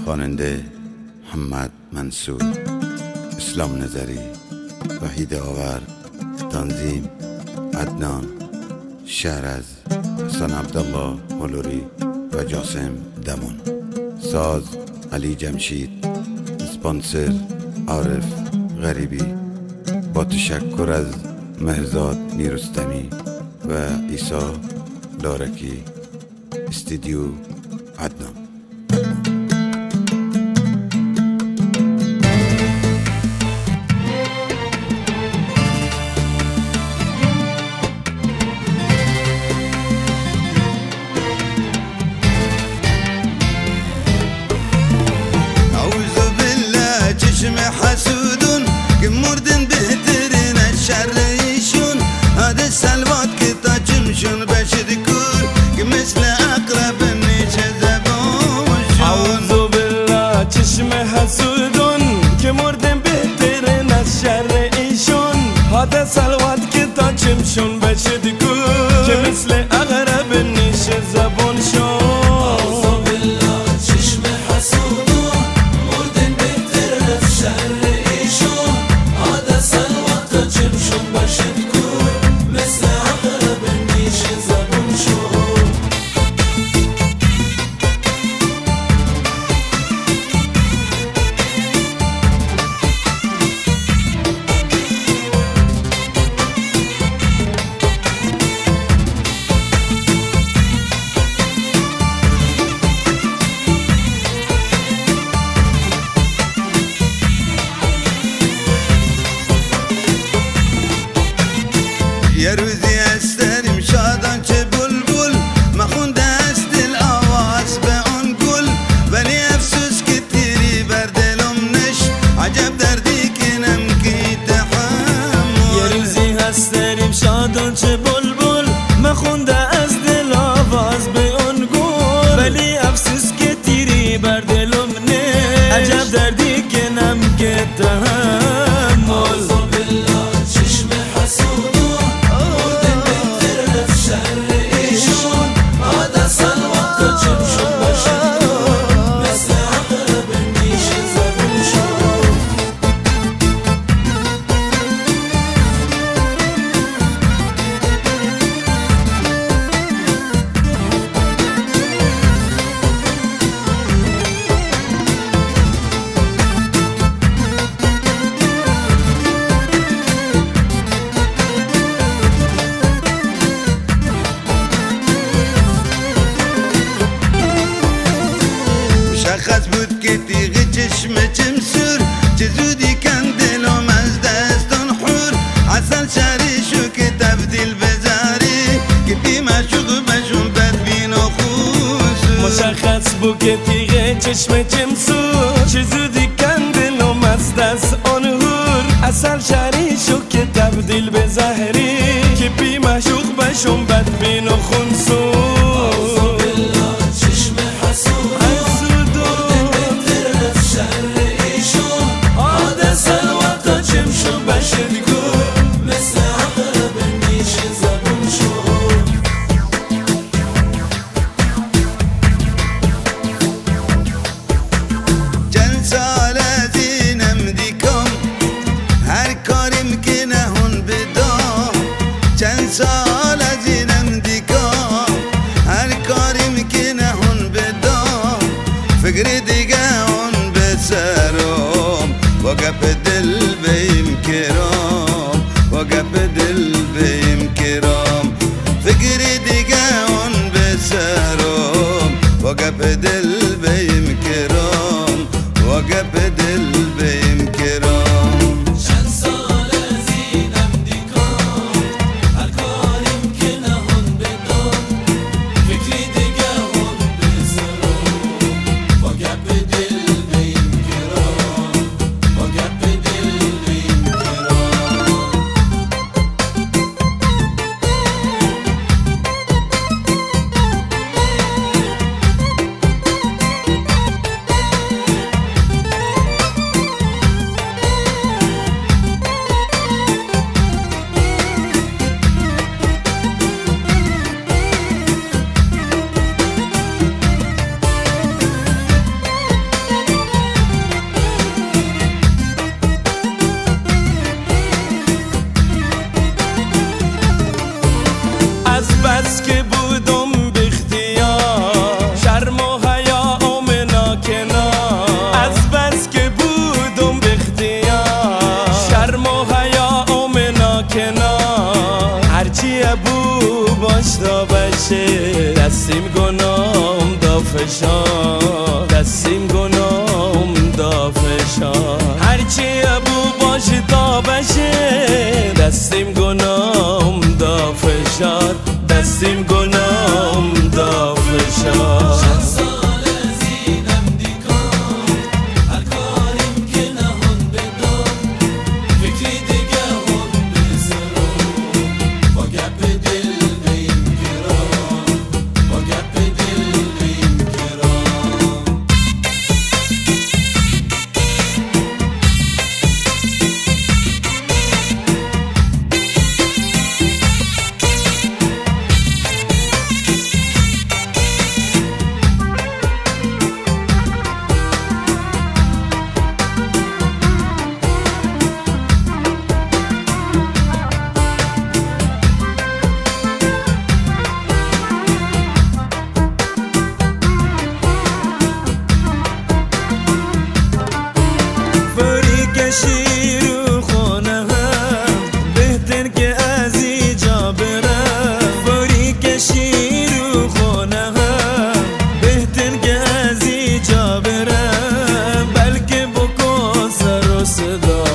خواننده محمد منصور، اسلام نظری، وحید آور، تنظیم عدنان، شعر از حسن عبدالله هلوری و جاسم دمون، ساز علی جمشید، اسپانسر عارف غریبی، با تشکر از مهرزاد میرستمی و عیسی لارکی، استودیو عدنان. چشم حسودون که مردن بهترین از شرشون، هاده سلوات که تا چمشون بشد کور که مثل اقرب نیچه زبانشون. اعوذ بالله چشم حسودون که مردن بهترین از شرشون، هاده سلوات که تا چمشون بشد کور که مثل اقرب نیچه زبانشون. یه روزی استریم شادان چه بلبل، مخونده است دل آواز به آن گل، ولی افسوس که تیری بر دلم نش، عجب دردی که نمکی تحمل. یه روزی هستریم شادان چه بلبل، مخونده از دل آواز به آن گل، ولی افسوس که تیری بر دلم نش، عجب دردی که نمکی تحمل. مشخص بود که تیغ چشم چمسور، چه زودی کن دلم از دستان حور، اصل شریشو که تبدیل بذاری که بی مشوق بشون بدبین و خوصور. مشخص بود که تیغ چشم چمسور، چه زودی کن دلم از دست آن حور، اصل شریشو که تبدیل به زهری که بی مشوق بشون بدبین و خونسور. سال از اینم دیگم هر کاری میکنه هون بدم، فکر دیگه هون به سرم، با گپ دل بیم کرام، با گپ دل بیم کرام، فکر دیگه هون به سرم، با گپ دل بیم کرام، با گپ دل بیم کرام. باشتا بشه دستیم گنام دا فشار دستیم گنام دا فشار هرچی ابو باشه تا بشه دستیم گنام دا فشار دستیم گنام دا فشار شیرو خانه هم بهتر که از اینجا برم فوری که شیرو خانه هم بهتر که از اینجا برم بلکه بکن سر و صدا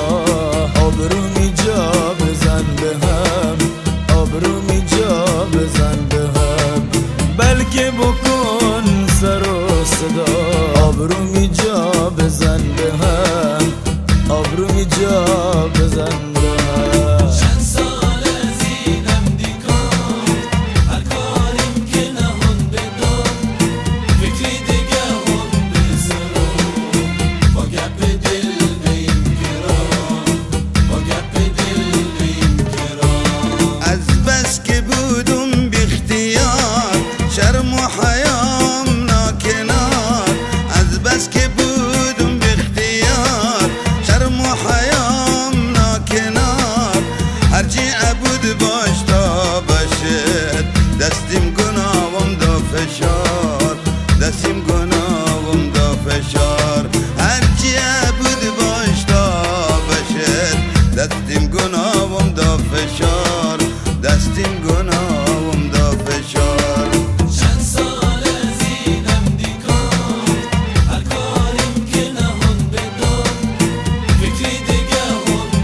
آبرومی جا بزن به هم آبرومی جا بزن به هم بلکه بکن سر و صدا آبرومی جا بزن به هم آبرومی جا بزن به هم چند سال از اینم دیگم هر کاریم که نهان بدم فکری دیگه هم بزنم با گپ دل بیم گرام با گپ دل بیم گرام از بس که بودم بی اختیار شرم و حیام ناکنار از بس که بودم بی اختیار شرم و حیام ناکنار هرچی عبود باش تا بشه دستیم گناهم دا فشار دستیم گناهم دا فشار هرچی عبود باش تا بشه دستیم گناهم دا فشار دستیم گناهم دا فشار چند سال از اینم دیگم هر کاریم که نهان بدم فکری دیگه هم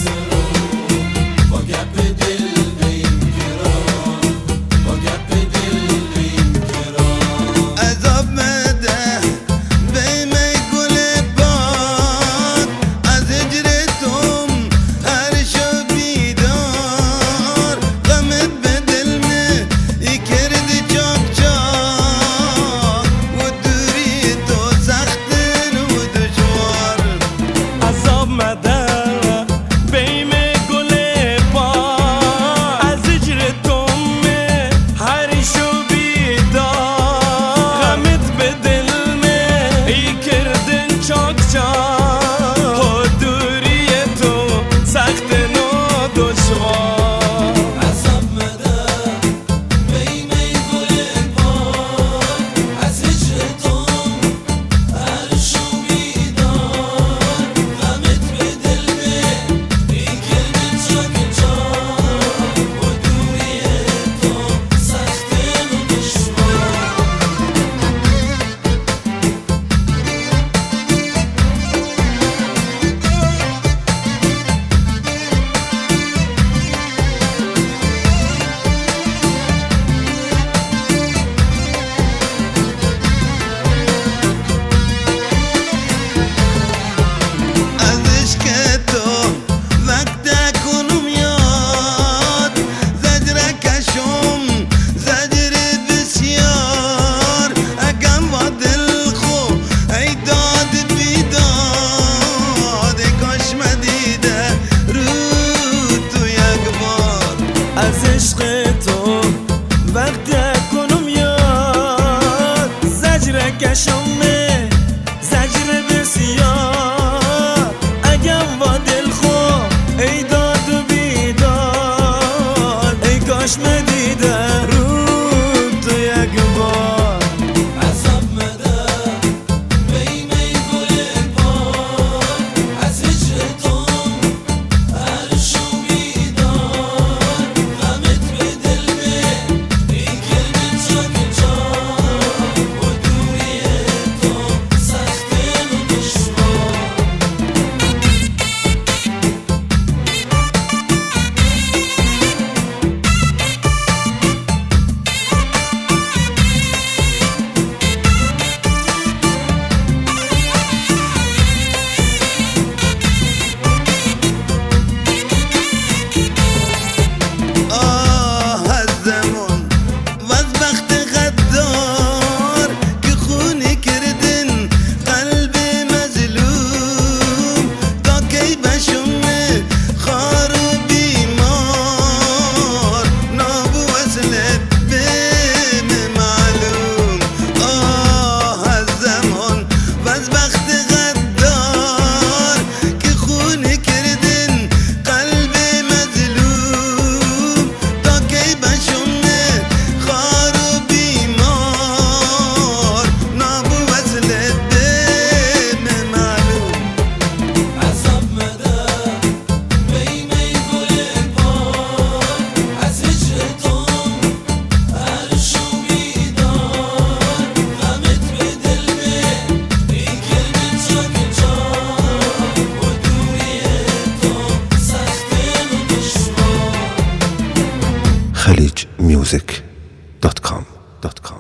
بزنم با گپ دل بیم گرام با گپ دل بیم گرام عذاب مده بیم گل باد از هجرتم هر شب بیدار غمت به دل می ای کردی چاک چاک و دوری تو سخت و دشوار عذاب مده بیم گل باد از هجرتم هر شو بیدار غمت به دل می ای کردن چاک چاک و دوری تو سخت و دشوار عذاب مده بیم گل باد از هجرتم هر شو بیدار غمت به دل می ای کردن چاک چاک و دوری تو سخت و دشوار از عشق تو وقت کنم یاد زجر کشم زجر بسیار اگم با دل خو ای داد بیداد ای کاش مدیده رو تو یک بار از عشق تو وقت کنم یاد زجر کشم زجر بسیار اگم با دل خو ای داد و بیداد ای کاش مدیده رو تو یک بار عذاب مده بیم گل باد از هجرتم هر شو بیدار غمت به دل می بهم معلوم از زمان و از بخت غدار که خونه کردن قلب مظلوم تا کی بشمه خار و بیمار نابو وصلت بهم معلوم عذاب مدى بيمي كل البار از هجرتم عرشو بیدار غمت به دل بی کلمه ساکن جان و دوریتم سخته و دشوار khalijmusic.com